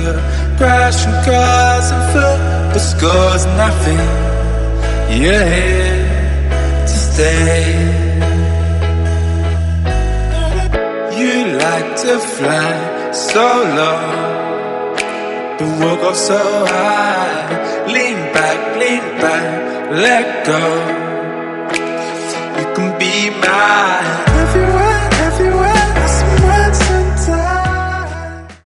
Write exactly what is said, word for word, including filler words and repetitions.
you're crashing cars and foot, but scores nothing. You're here to stay. You like to fly so low, but we'll go so high. Lean back, lean back, let go.